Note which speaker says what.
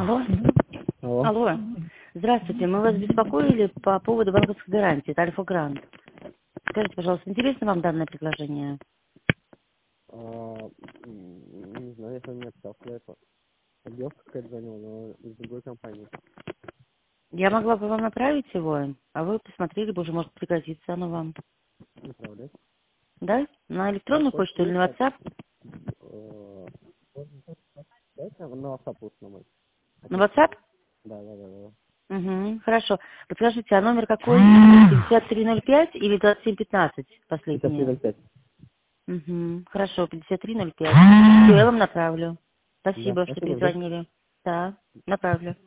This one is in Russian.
Speaker 1: Алло.
Speaker 2: Алло.
Speaker 1: Алло. Здравствуйте. Мы вас беспокоили по поводу банковской гарантии. Это Альфа Грант. Скажите, пожалуйста, интересно вам данное предложение?
Speaker 2: Не знаю, я с вами не общался до этого. Девушка какая-то звонила, но из другой компании.
Speaker 1: Я могла бы вам направить его, а вы посмотрели бы уже, может, пригодится оно вам.
Speaker 2: Направлять.
Speaker 1: Да? На электронную почту или на WhatsApp?
Speaker 2: Дайте на WhatsApp лучше на мой.
Speaker 1: На WhatsApp?
Speaker 2: Да.
Speaker 1: Угу, хорошо. Подскажите, а номер какой? 5305 или 2715 последнее?
Speaker 2: 5305.
Speaker 1: Угу, хорошо, 5305. Все, я вам направлю.
Speaker 2: Да,
Speaker 1: Спасибо, что
Speaker 2: спасибо, жду.
Speaker 1: перезвонили. Да, направлю.